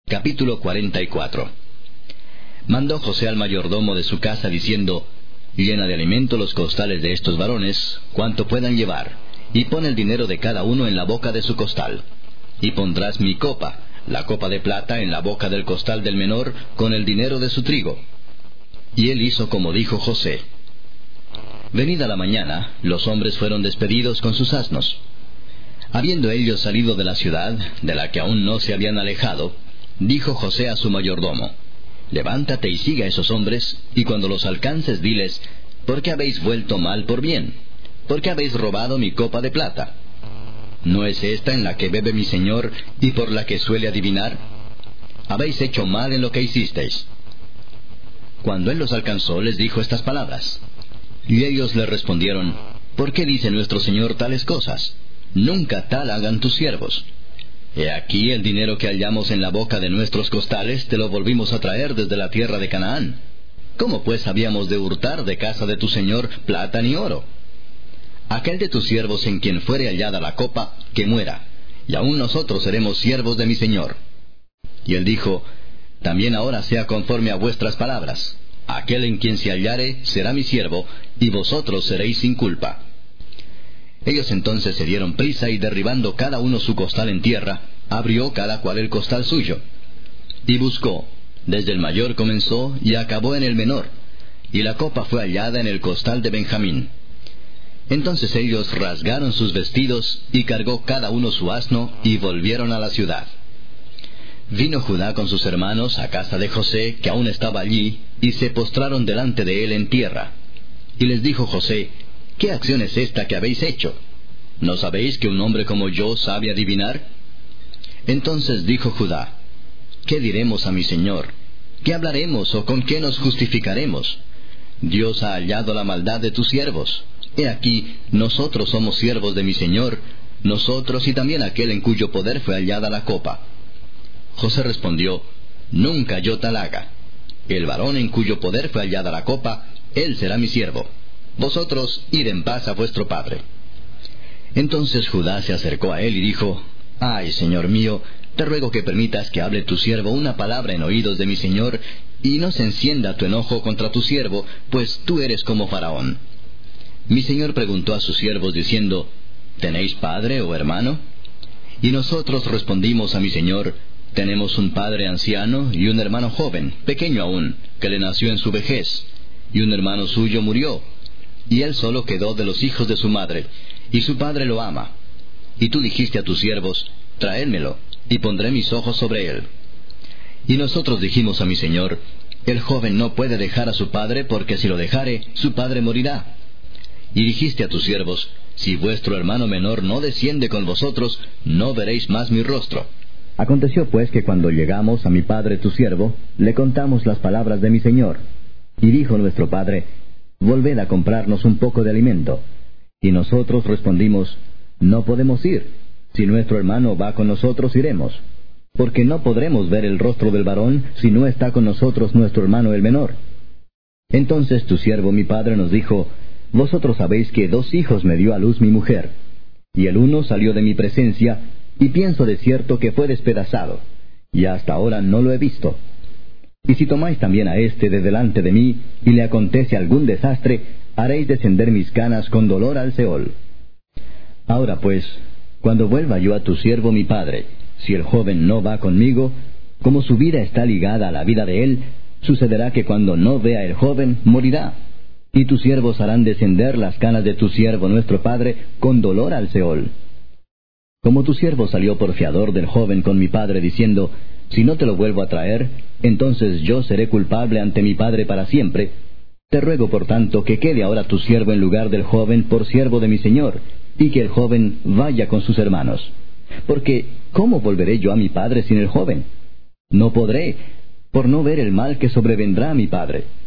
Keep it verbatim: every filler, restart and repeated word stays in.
Capítulo cuarenta y cuatro. Mandó José al mayordomo de su casa, diciendo: Llena de alimento los costales de estos varones, cuanto puedan llevar, y pon el dinero de cada uno en la boca de su costal. Y pondrás mi copa, la copa de plata, en la boca del costal del menor, con el dinero de su trigo. Y él hizo como dijo José. Venida la mañana, los hombres fueron despedidos con sus asnos. Habiendo ellos salido de la ciudad, de la que aún no se habían alejado, dijo José a su mayordomo: Levántate y siga a esos hombres, y cuando los alcances diles: ¿Por qué habéis vuelto mal por bien? ¿Por qué habéis robado mi copa de plata? ¿No es esta en la que bebe mi señor, y por la que suele adivinar? Habéis hecho mal en lo que hicisteis. Cuando él los alcanzó, les dijo estas palabras. Y ellos le respondieron: ¿Por qué dice nuestro señor tales cosas? Nunca tal hagan tus siervos. He aquí el dinero que hallamos en la boca de nuestros costales, te lo volvimos a traer desde la tierra de Canaán. ¿Cómo pues habíamos de hurtar de casa de tu señor plata ni oro? Aquel de tus siervos en quien fuere hallada la copa, que muera, y aun nosotros seremos siervos de mi señor. Y él dijo: También ahora sea conforme a vuestras palabras. Aquel en quien se hallare será mi siervo, y vosotros seréis sin culpa. Ellos entonces se dieron prisa, y derribando cada uno su costal en tierra, abrió cada cual el costal suyo. Y buscó, desde el mayor comenzó, y acabó en el menor, y la copa fue hallada en el costal de Benjamín. Entonces ellos rasgaron sus vestidos, y cargó cada uno su asno, y volvieron a la ciudad. Vino Judá con sus hermanos a casa de José, que aún estaba allí, y se postraron delante de él en tierra. Y les dijo José: ¿Qué acción es esta que habéis hecho? ¿No sabéis que un hombre como yo sabe adivinar? Entonces dijo Judá: ¿Qué diremos a mi señor? ¿Qué hablaremos o con qué nos justificaremos? Dios ha hallado la maldad de tus siervos. He aquí, nosotros somos siervos de mi señor, nosotros y también aquel en cuyo poder fue hallada la copa. José respondió: Nunca yo tal haga. El varón en cuyo poder fue hallada la copa, él será mi siervo. Vosotros id en paz a vuestro padre. Entonces Judá se acercó a él y dijo: Ay, señor mío, te ruego que permitas que hable tu siervo una palabra en oídos de mi señor, y no se encienda tu enojo contra tu siervo, pues tú eres como Faraón. Mi señor preguntó a sus siervos diciendo: ¿Tenéis padre o hermano? Y nosotros respondimos a mi señor: Tenemos un padre anciano y un hermano joven, pequeño aún, que le nació en su vejez, y un hermano suyo murió, y él solo quedó de los hijos de su madre, y su padre lo ama. Y tú dijiste a tus siervos: Traédmelo, y pondré mis ojos sobre él. Y nosotros dijimos a mi señor: El joven no puede dejar a su padre, porque si lo dejare, su padre morirá. Y dijiste a tus siervos: Si vuestro hermano menor no desciende con vosotros, no veréis más mi rostro. Aconteció pues que cuando llegamos a mi padre tu siervo, le contamos las palabras de mi señor. Y dijo nuestro padre: Volved a comprarnos un poco de alimento. Y nosotros respondimos: No podemos ir. Si nuestro hermano va con nosotros, iremos. Porque no podremos ver el rostro del varón, si no está con nosotros nuestro hermano el menor. Entonces tu siervo mi padre nos dijo: Vosotros sabéis que dos hijos me dio a luz mi mujer. Y el uno salió de mi presencia, y pienso de cierto que fue despedazado, y hasta ahora no lo he visto. Y si tomáis también a éste de delante de mí, y le acontece algún desastre, haréis descender mis canas con dolor al Seol. Ahora pues, cuando vuelva yo a tu siervo mi padre, si el joven no va conmigo, como su vida está ligada a la vida de él, sucederá que cuando no vea el joven, morirá. Y tus siervos harán descender las canas de tu siervo nuestro padre con dolor al Seol. Como tu siervo salió por fiador del joven con mi padre, diciendo: Si no te lo vuelvo a traer, entonces yo seré culpable ante mi padre para siempre, te ruego por tanto que quede ahora tu siervo en lugar del joven por siervo de mi señor, y que el joven vaya con sus hermanos. Porque, ¿cómo volveré yo a mi padre sin el joven? No podré, por no ver el mal que sobrevendrá a mi padre.